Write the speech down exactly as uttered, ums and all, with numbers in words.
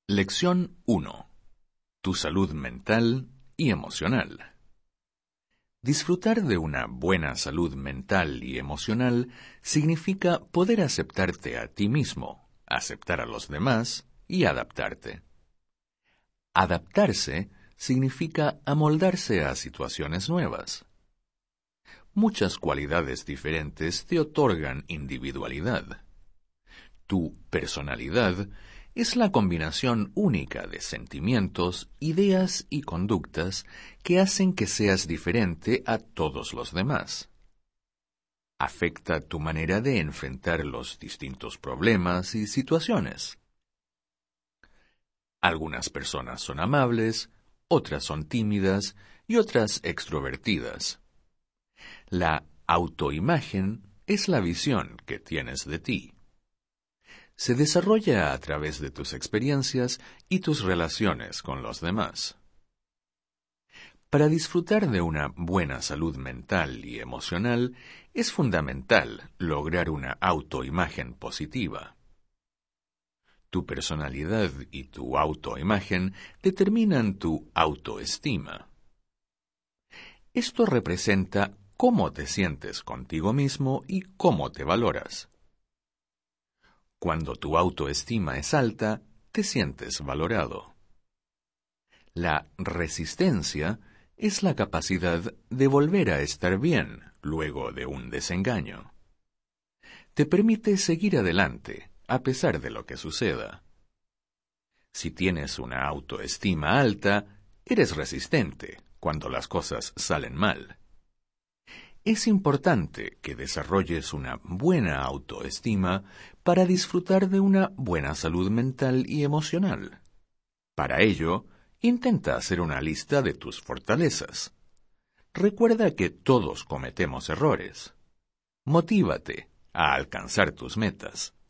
Lección uno. Tu salud mental y emocional. Disfrutar de una buena salud mental y emocional significa poder aceptarte a ti mismo, aceptar a los demás y adaptarte. Adaptarse significa amoldarse a situaciones nuevas. Muchas cualidades diferentes te otorgan individualidad. Tu personalidad es la combinación única de sentimientos, ideas y conductas que hacen que seas diferente a todos los demás. Afecta tu manera de enfrentar los distintos problemas y situaciones. Algunas personas son amables, otras son tímidas y otras extrovertidas. La autoimagen es la visión que tienes de ti. Se desarrolla a través de tus experiencias y tus relaciones con los demás. Para disfrutar de una buena salud mental y emocional, es fundamental lograr una autoimagen positiva. Tu personalidad y tu autoimagen determinan tu autoestima. Esto representa cómo te sientes contigo mismo y cómo te valoras. Cuando tu autoestima es alta, te sientes valorado. La resistencia es la capacidad de volver a estar bien luego de un desengaño. Te permite seguir adelante a pesar de lo que suceda. Si tienes una autoestima alta, eres resistente cuando las cosas salen mal. Es importante que desarrolles una buena autoestima para disfrutar de una buena salud mental y emocional. Para ello, intenta hacer una lista de tus fortalezas. Recuerda que todos cometemos errores. Motívate a alcanzar tus metas.